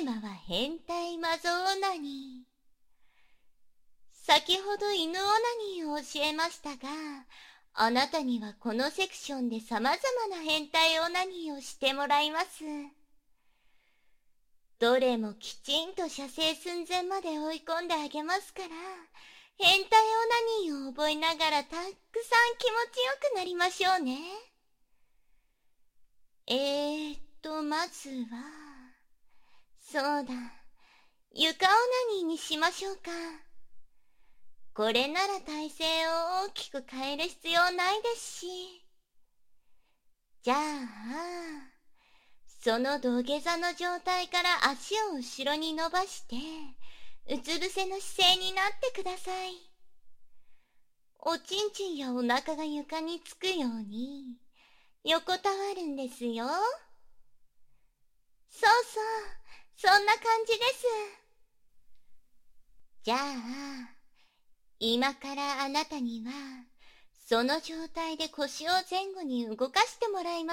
マは変態マゾオナニー。先ほど犬オナニーを教えましたが、あなたにはこのセクションで様々な変態オナニーをしてもらいます。どれもきちんと射精寸前まで追い込んであげますから、変態オナニーを覚えながらたくさん気持ちよくなりましょうね。まずは、そうだ、床オナニーにしましょうか。これなら体勢を大きく変える必要ないですし。じゃあ、その土下座の状態から足を後ろに伸ばして、うつ伏せの姿勢になってください。おちんちんやお腹が床につくように、横たわるんですよ。そうそう、そんな感じです。じゃあ、今からあなたには、その状態で腰を前後に動かしてもらいます。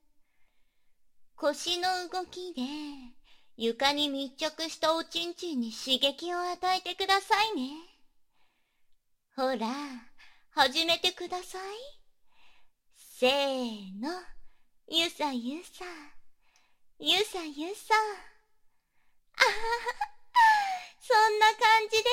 腰の動きで、床に密着したおちんちんに刺激を与えてくださいね。ほら、始めてください。せーの、ゆさゆさ、ゆさゆさ。あはは、そんな感じです。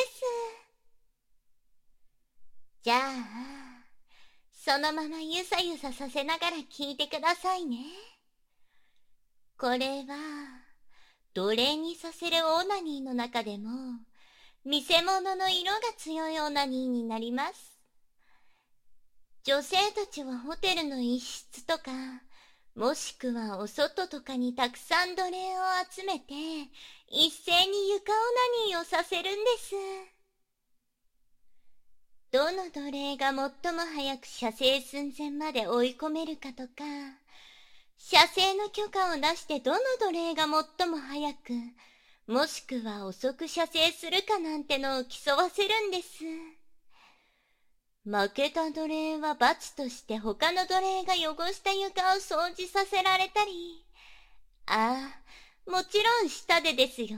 じゃあ、そのままゆさゆささせながら聞いてくださいね。これは、奴隷にさせるオーナニーの中でも、見せ物の色が強いオーナニーになります。女性たちはホテルの一室とか、もしくはお外とかにたくさん奴隷を集めて、一斉に床オナニーをさせるんです。どの奴隷が最も早く射精寸前まで追い込めるかとか、射精の許可を出してどの奴隷が最も早く、もしくは遅く射精するかなんてのを競わせるんです。負けた奴隷は罰として他の奴隷が汚した床を掃除させられたり、もちろん舌でですよ。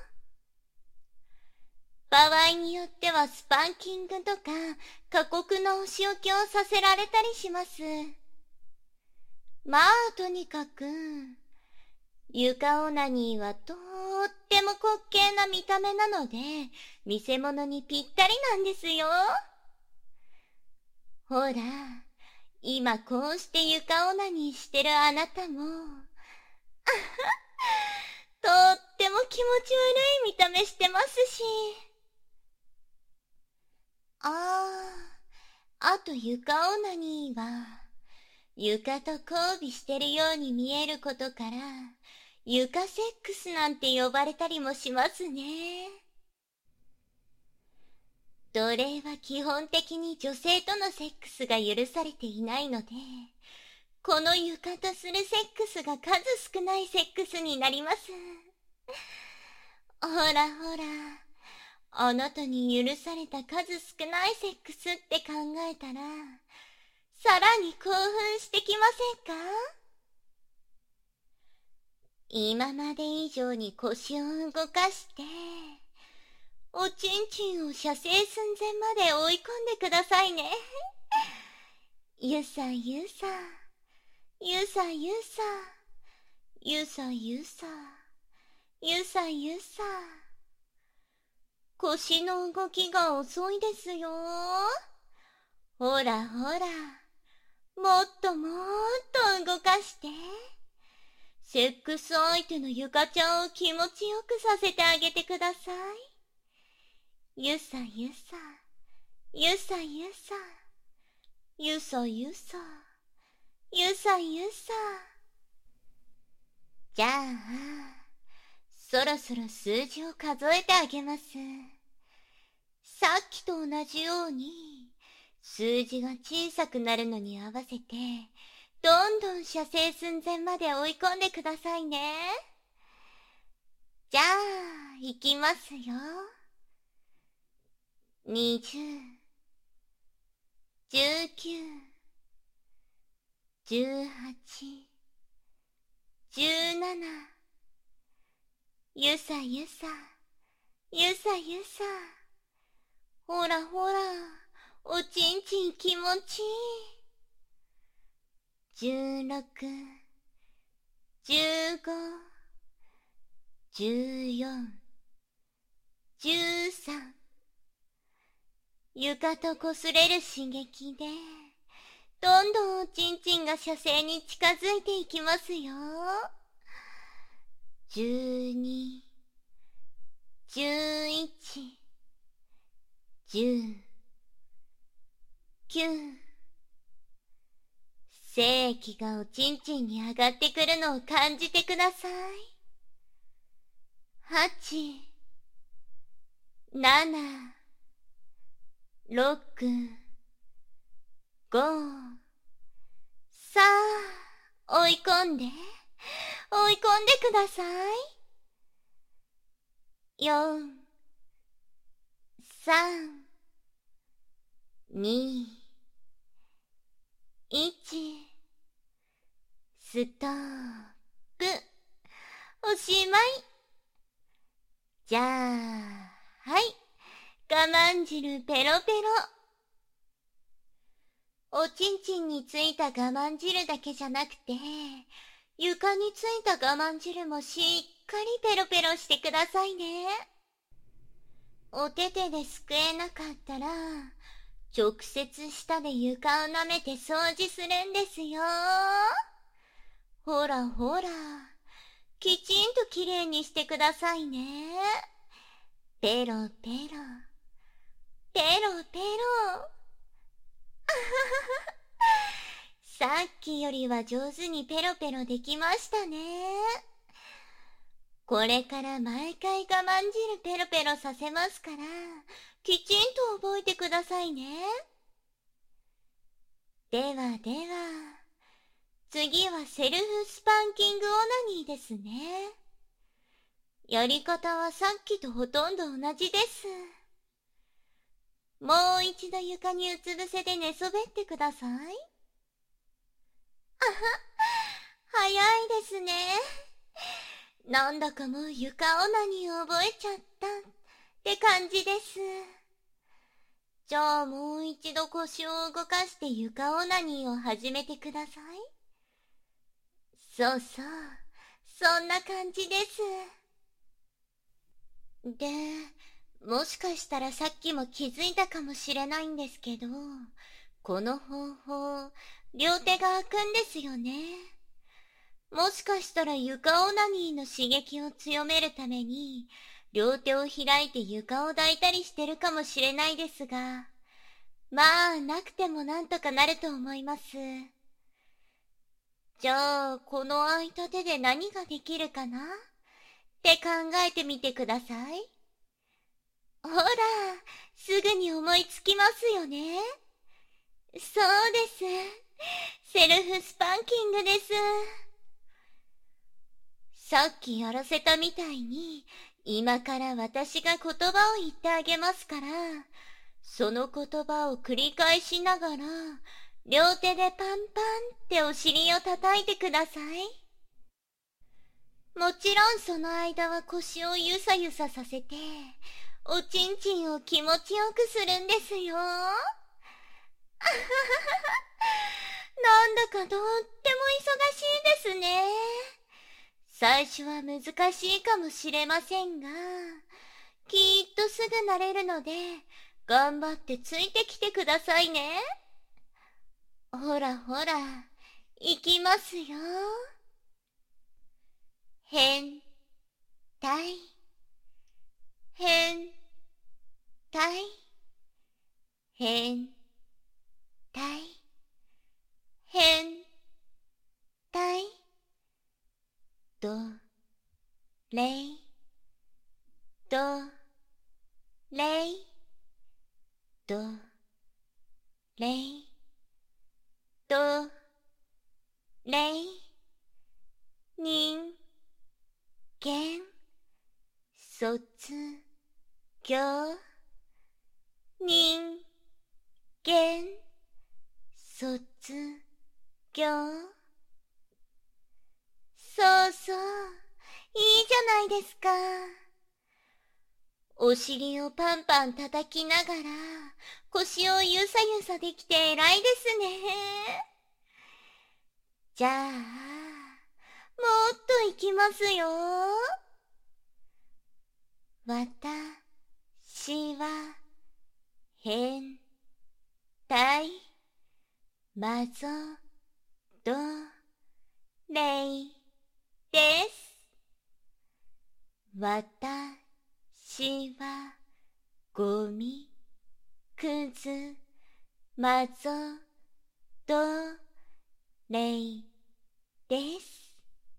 場合によってはスパンキングとか過酷なお仕置きをさせられたりします。まあとにかく、床オナニーはとっても滑稽な見た目なので、見せ物にぴったりなんですよ。ほら、今こうして床オナニーしてるあなたも、とっても気持ち悪い見た目してますし。あと床オナニーは、床と交尾してるように見えることから、床セックスなんて呼ばれたりもしますね。奴隷は基本的に女性とのセックスが許されていないので、この床とするセックスが数少ないセックスになります。ほらほら、あなたに許された数少ないセックスって考えたら、さらに興奮してきませんか？今まで以上に腰を動かして、おちんちんを射精寸前まで追い込んでくださいね。ゆさゆさ、ゆさゆさ、ゆさゆさ、ゆさゆさ。腰の動きが遅いですよ。ほらほら、もっともっと動かして。セックス相手のゆかちゃんを気持ちよくさせてあげてください。ゆさゆさ、ゆさゆさ、ゆさゆさ、ゆさゆさ。じゃあ、そろそろ数字を数えてあげます。さっきと同じように、数字が小さくなるのに合わせて、どんどん射精寸前まで追い込んでくださいね。じゃあ、いきますよ。20、19、18、17、 ゆさゆさ、ゆさゆさ。ほらほら、おちんちん気持ちいい。16、15、14、13。床と擦れる刺激で、どんどんおちんちんが射精に近づいていきますよ。12、11、10、9。精液がおちんちんに上がってくるのを感じてください。8、7、6、5。さあ、追い込んでください。4、3、2、1。ストップ。おしまい。じゃあ、はい。我慢汁ペロペロ。おちんちんについた我慢汁だけじゃなくて、床についた我慢汁もしっかりペロペロしてくださいね。お手手ですくえなかったら、直接舌で床を舐めて掃除するんですよ。ほらほら、きちんときれいにしてくださいね。ペロペロ、ペロペロ。さっきよりは上手にペロペロできましたね。これから毎回我慢汁ペロペロさせますから、きちんと覚えてくださいね。ではでは、次はセルフスパンキングオナニーですね。やり方はさっきとほとんど同じです。もう一度床にうつ伏せで寝そべってください。あは、早いですね。なんだかもう床オナニー覚えちゃったって感じです。じゃあもう一度腰を動かして床オナニーを始めてください。そうそう、そんな感じです。で、もしかしたらさっきも気づいたかもしれないんですけど、この方法、両手が開くんですよね。もしかしたら床オナニーの刺激を強めるために、両手を開いて床を抱いたりしてるかもしれないですが、まあ、なくてもなんとかなると思います。じゃあ、この空いた手で何ができるかなって考えてみてください。ほら、すぐに思いつきますよね。そうです。セルフスパンキングです。さっきやらせたみたいに、今から私が言葉を言ってあげますから、その言葉を繰り返しながら、両手でパンパンってお尻を叩いてください。もちろんその間は腰をゆさゆささせて、おちんちんを気持ちよくするんですよ。なんだかとっても忙しいですね。最初は難しいかもしれませんが、きっとすぐ慣れるので、頑張ってついてきてくださいね。ほらほら、いきますよ。変態、変態、変態、変態、ドレイ、ドレイ、ドレイ、ドレイ、人間、卒業、人間、卒業。そうそう、 いいじゃないですか。お尻をパンパン叩きながら、腰をゆさゆさできて偉いですね。じゃあ、もっといきますよ。私は、変態、マゾ、ド、レイ、です。私は、ゴミ、クズ、マゾ、ド、レイ、です。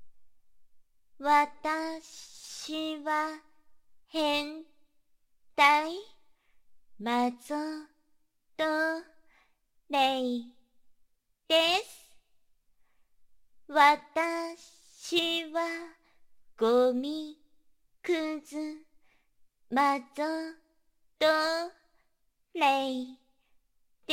私は、変態、マゾ、ド、レイ、です。私は、ゴミ、クズ、マゾ、ド、レイ、です。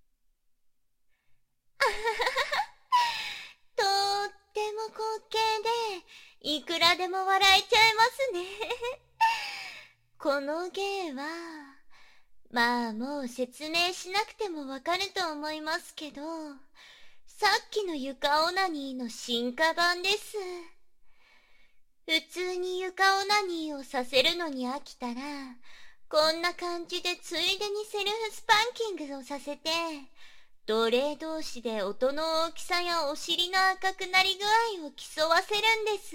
とっても滑稽で、いくらでも笑えちゃいますね。この芸は、まあもう説明しなくてもわかると思いますけど、さっきの床オナニーの進化版です。普通に床オナニーをさせるのに飽きたら、こんな感じでついでにセルフスパンキングをさせて、奴隷同士で音の大きさやお尻の赤くなり具合を競わせるんです。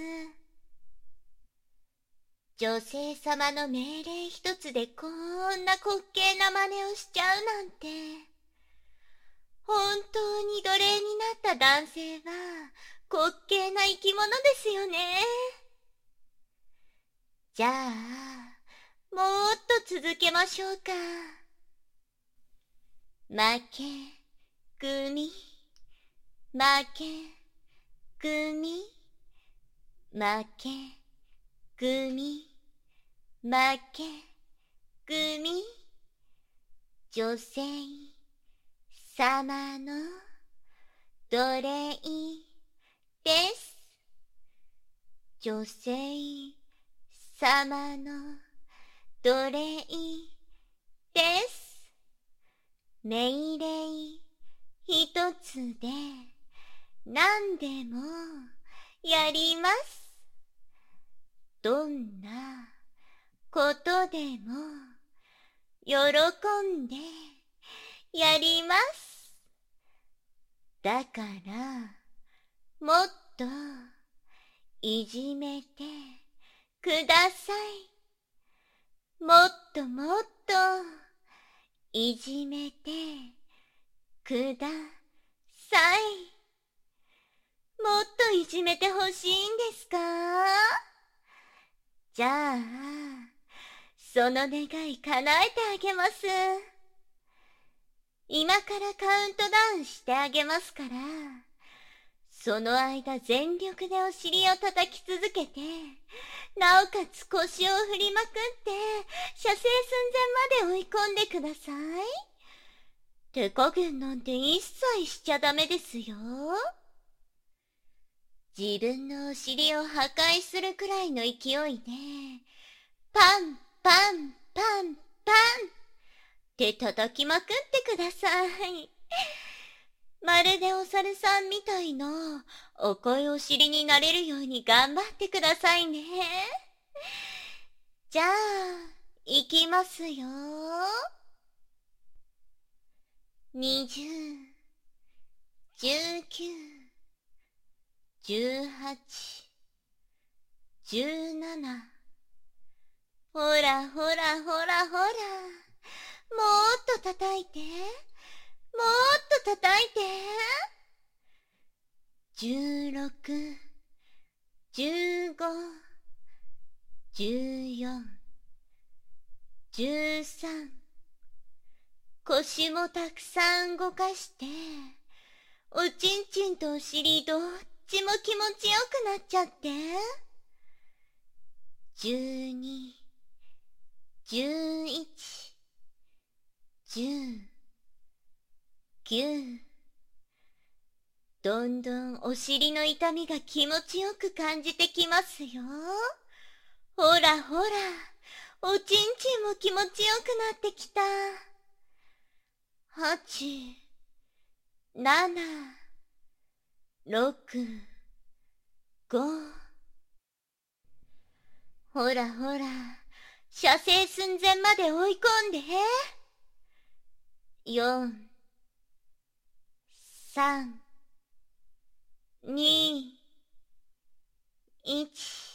女性様の命令一つでこんな滑稽な真似をしちゃうなんて。本当に奴隷になった男性は滑稽な生き物ですよね。じゃあ、もっと続けましょうか。負け、組、負け、組、負け、組、負け、組、女性様の奴隷です。女性様の奴隷です。命令一つで何でもやります。どんなことでも喜んでやります。だからもっといじめてください。もっともっといじめてください。もっといじめてほしいんですか？じゃあ、その願い叶えてあげます。今からカウントダウンしてあげますから、その間全力でお尻を叩き続けて、なおかつ腰を振りまくって、射精寸前まで追い込んでください。手加減なんて一切しちゃダメですよ。自分のお尻を破壊するくらいの勢いで、パン、パン、パン、パンって叩きまくってください。まるでお猿さんみたいな、赤いお尻になれるように頑張ってくださいね。じゃあ、いきますよ。20、19、18、17。ほらほらほらほら。もっと叩いて。もっと叩いて。16、15、14、13。腰もたくさん動かして、おちんちんとお尻どっちも気持ちよくなっちゃって。12、11、10、9、 どんどんお尻の痛みが気持ちよく感じてきますよ。ほらほら、おちんちんも気持ちよくなってきた。8、7、6、5。ほらほら、射精寸前まで追い込んで。4、3、2、1、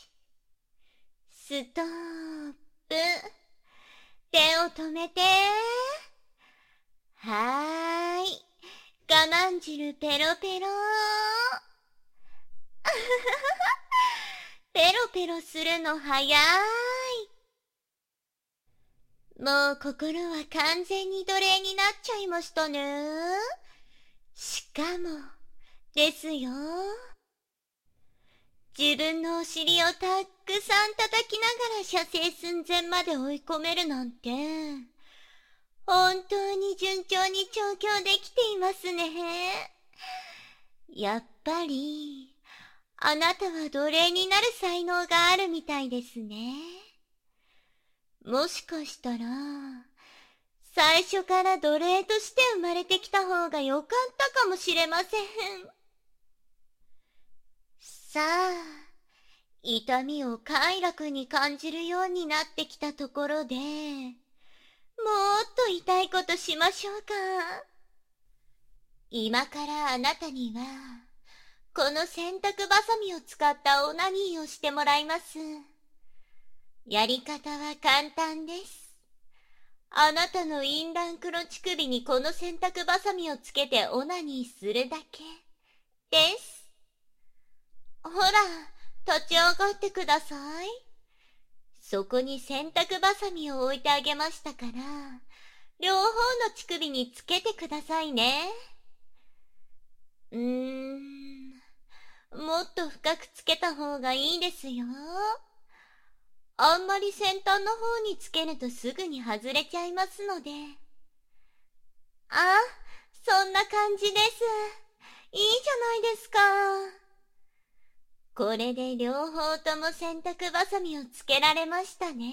ストップ。手を止めて。はーい。我慢汁ペロペロ。ペロペロするの早い。もう心は完全に奴隷になっちゃいましたね。しかも、ですよ。自分のお尻をたくさん叩きながら射精寸前まで追い込めるなんて、本当に順調に調教できていますね。やっぱり、あなたは奴隷になる才能があるみたいですね。もしかしたら、最初から奴隷として生まれてきた方がよかったかもしれません。さあ、痛みを快楽に感じるようになってきたところで、もっと痛いことしましょうか。今からあなたには、この洗濯バサミを使ったオナニーをしてもらいます。やり方は簡単です。あなたの陰乱黒乳首にこの洗濯バサミをつけてオナニーするだけです。ほら、立ち上がってください。そこに洗濯バサミを置いてあげましたから、両方の乳首につけてくださいね。もっと深くつけた方がいいですよ。あんまり先端の方につけるとすぐに外れちゃいますので。あ、そんな感じです。いいじゃないですか。これで両方とも洗濯バサミをつけられましたね。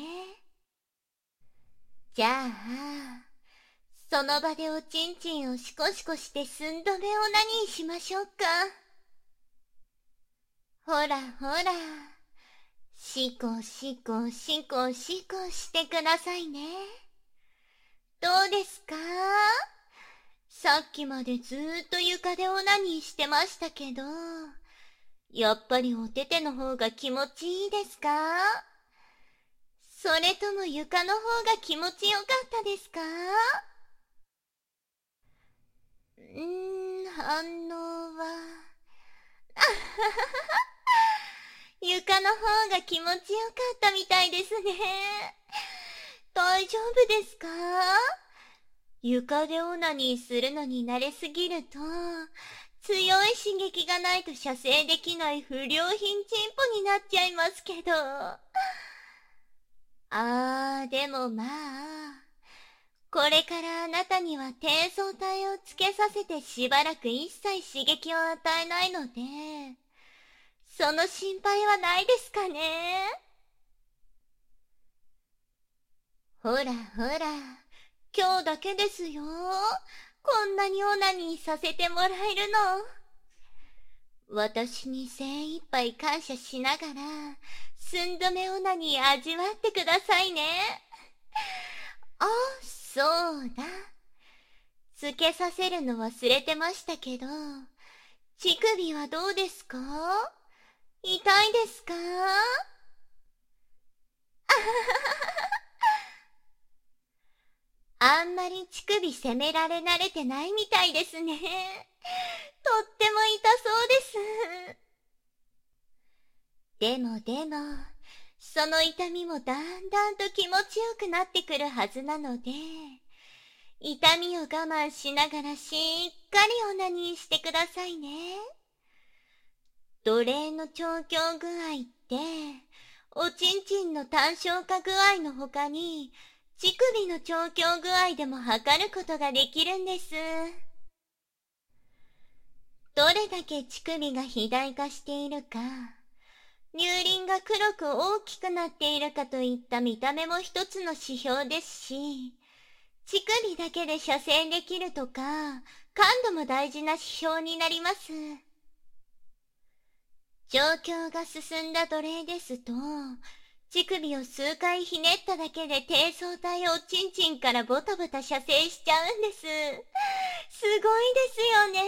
じゃあ、その場でおちんちんをシコシコして寸止めオナニーしましょうか。ほらほら、シコシコシコシコしてくださいね。どうですか？さっきまでずーっと床でオナニーしてましたけど、やっぱりお手手の方が気持ちいいですか？それとも床の方が気持ちよかったですか？反応は、床の方が気持ちよかったみたいですね。大丈夫ですか？床でオナニーするのに慣れすぎると、強い刺激がないと射精できない不良品チンポになっちゃいますけど。でもまあ、これからあなたには低層体をつけさせてしばらく一切刺激を与えないので、その心配はないですかね。ほらほら、今日だけですよ。こんなにオナニーさせてもらえるの。私に精一杯感謝しながら、寸止めオナニー味わってくださいね。あ、そうだ。つけさせるの忘れてましたけど、乳首はどうですか？痛いですか？あんまり乳首責められ慣れてないみたいですね。とっても痛そうです。でも、その痛みもだんだんと気持ちよくなってくるはずなので、痛みを我慢しながらしっかりオナニーしてくださいね。奴隷の調教具合って、おちんちんの単小化具合の他に、乳首の調教具合でも測ることができるんです。 どれだけ乳首が肥大化しているか、乳輪が黒く大きくなっているかといった見た目も一つの指標ですし、乳首だけで射精できるとか、感度も大事な指標になります。状況が進んだ奴隷ですと、乳首を数回ひねっただけで低層体おちんちんからボタボタ射精しちゃうんです。すごいですよね。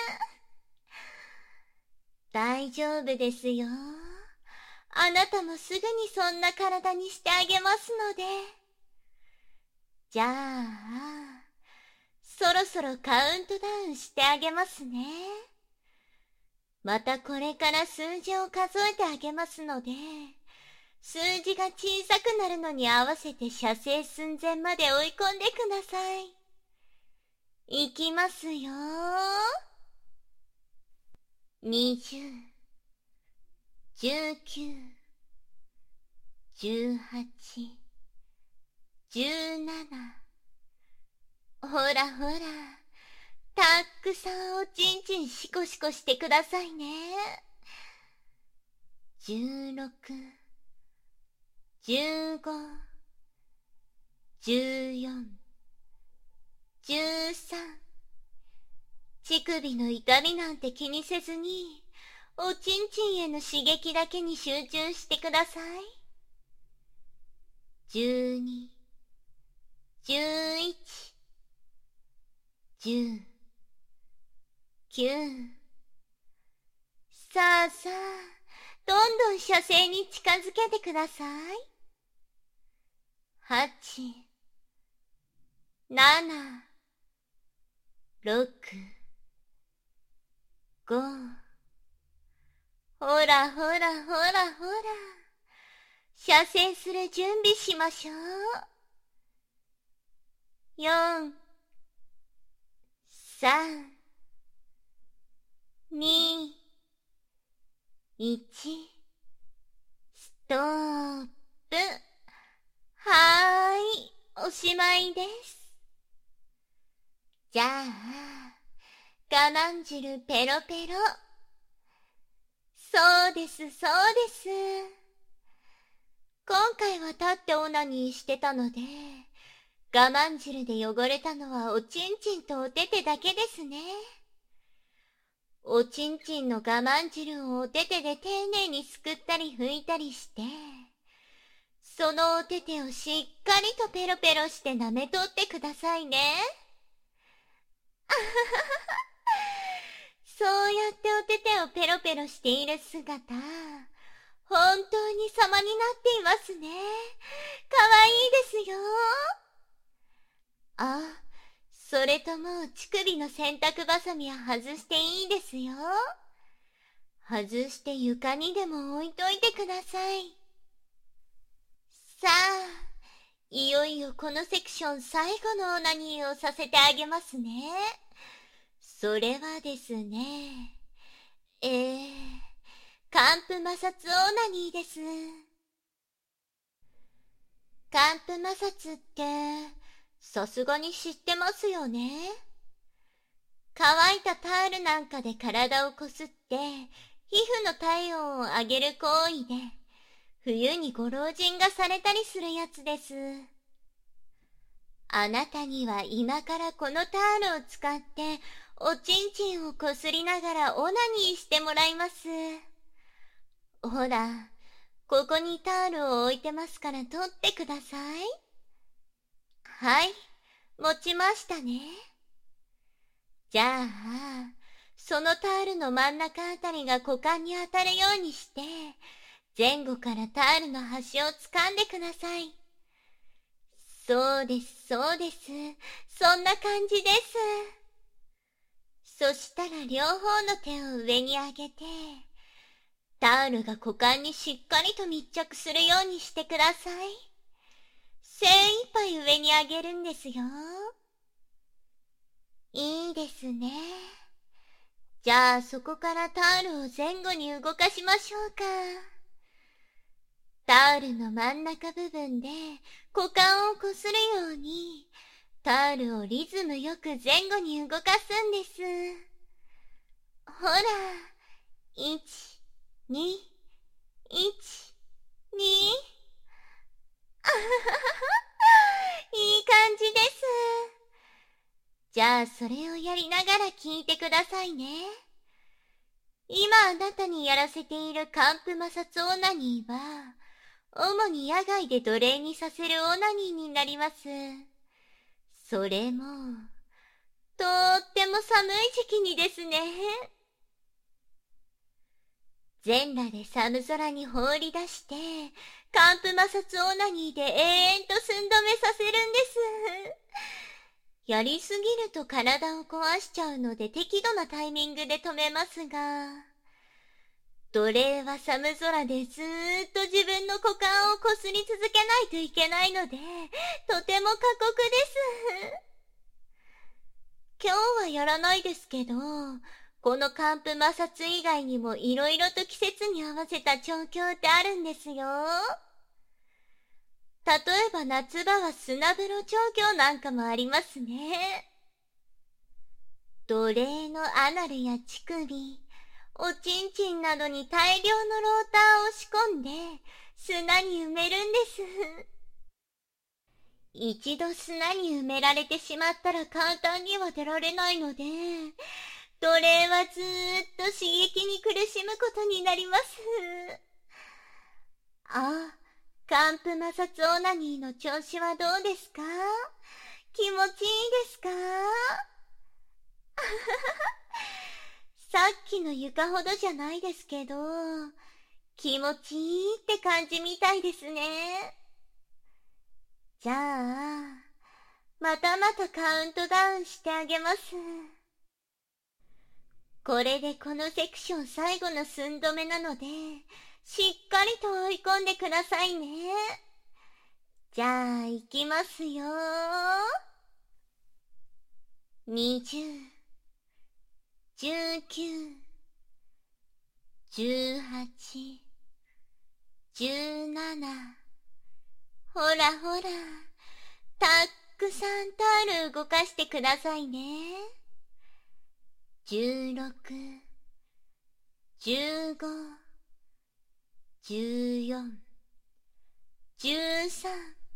大丈夫ですよ。あなたもすぐにそんな体にしてあげますので。じゃあ、そろそろカウントダウンしてあげますね。またこれから数字を数えてあげますので、数字が小さくなるのに合わせて射精寸前まで追い込んでください。いきますよ。20、19、18、17。ほらほら、たくさんおちんちんシコシコしてくださいね。16、15、14、13。乳首の痛みなんて気にせずに、おちんちんへの刺激だけに集中してください。12、11、10、9。さあさあ、どんどん射精に近づけてください。8、7、6、5。ほらほらほらほら。射精する準備しましょう。4、3、2、1、ストップ。はーい、おしまいです。じゃあ、我慢汁ペロペロ。そうですそうです。今回は立ってオナニーしてたので、我慢汁で汚れたのはおちんちんとおててだけですね。おちんちんの我慢汁をおててで丁寧にすくったり拭いたりして、そのおててをしっかりとペロペロして舐めとってくださいね。そうやっておててをペロペロしている姿、本当に様になっていますね。かわいいですよ。あ、それともう乳首の洗濯バサミは外していいですよ。外して床にでも置いといてください。さあ、いよいよこのセクション最後のオナニーをさせてあげますね。それはですね、乾布摩擦オナニーです。乾布摩擦って、さすがに知ってますよね。乾いたタオルなんかで体をこすって、皮膚の体温を上げる行為で、冬にご老人がされたりするやつです。あなたには今からこのタオルを使って、おちんちんをこすりながらオナニーしてもらいます。ほら、ここにタオルを置いてますから取ってください。はい、持ちましたね。じゃあ、そのタオルの真ん中あたりが股間に当たるようにして、前後からタオルの端を掴んでください。そうです、そうです。そんな感じです。そしたら両方の手を上に上げて、タオルが股間にしっかりと密着するようにしてください。精一杯上に上げるんですよ。いいですね。じゃあそこからタオルを前後に動かしましょうか。タオルの真ん中部分で股間をこするように、タオルをリズムよく前後に動かすんです。 ほら、1、2、1、2。あはははいい感じです。じゃあそれをやりながら聞いてくださいね。今あなたにやらせている寒風摩擦オナニーは、主に野外で奴隷にさせるオナニーになります。それも、とっても寒い時期にですね。全裸で寒空に放り出して、寒風摩擦オナニーで永遠と寸止めさせるんです。やりすぎると体を壊しちゃうので適度なタイミングで止めますが、奴隷は寒空でずーっと自分の股間をこすり続けないといけないので、とても過酷です。今日はやらないですけど、この寒風摩擦以外にもいろいろと季節に合わせた調教ってあるんですよ。例えば夏場は砂風呂調教なんかもありますね。奴隷のアナルや乳首、おちんちんなどに大量のローターを仕込んで砂に埋めるんです。一度砂に埋められてしまったら簡単には出られないので、奴隷はずーっと刺激に苦しむことになります。あ、寒風摩擦オナニーの調子はどうですか？気持ちいいですか？さっきの床ほどじゃないですけど、気持ちいいって感じみたいですね。じゃあ、またまたカウントダウンしてあげます。これでこのセクション最後の寸止めなので、しっかりと追い込んでくださいね。じゃあ、いきますよ。20、19、18、17。ほらほら、たくさんタオル動かしてくださいね。16、15、14、13。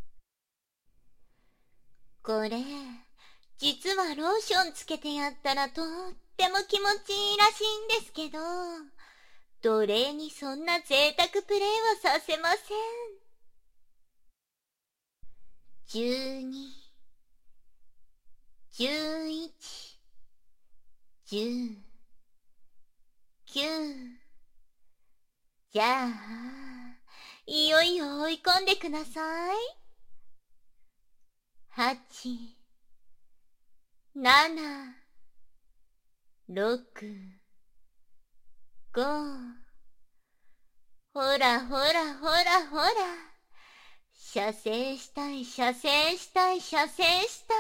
これ、実はローションつけてやったらとっても気持ちいいらしいんですけど、奴隷にそんな贅沢プレイはさせません。12、11、10、9。じゃあ、いよいよ追い込んでください。8、7、6、5。ほらほらほらほら。射精したい、射精したい、射精した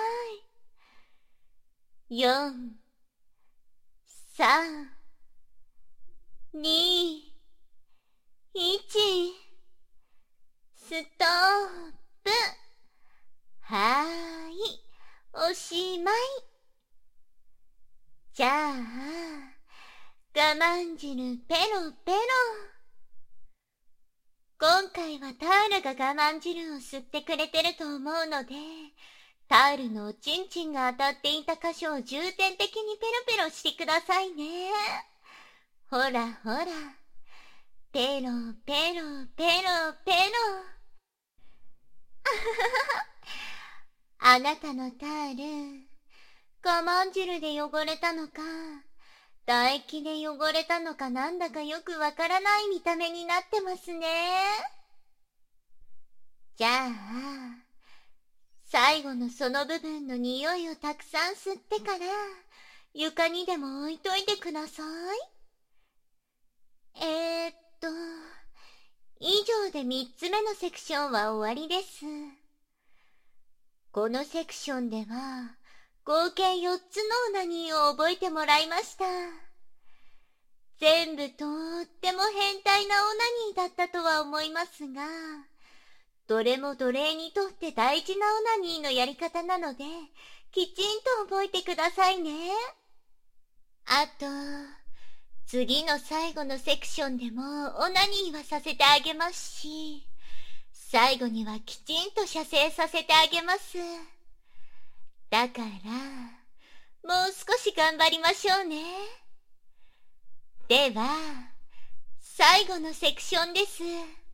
い。4、3、2、1。ストップ。はーい。おしまい。じゃあ、我慢汁ペロペロ。今回はタオルが我慢汁を吸ってくれてると思うので、タオルのおちんちんが当たっていた箇所を重点的にペロペロしてくださいね。ほらほら。ペロペロペロペロ。あなたのタオル、我慢汁で汚れたのか、唾液で汚れたのかなんだかよくわからない見た目になってますね。じゃあ、最後のその部分の匂いをたくさん吸ってから、床にでも置いといてください。以上で3つ目のセクションは終わりです。このセクションでは、合計4つのオナニーを覚えてもらいました。全部とっても変態なオナニーだったとは思いますが、どれも奴隷にとって大事なオナニーのやり方なので、きちんと覚えてくださいね。あと、 次の最後のセクションでもオナニーはさせてあげますし、最後にはきちんと射精させてあげます。だから、もう少し頑張りましょうね。では、最後のセクションです。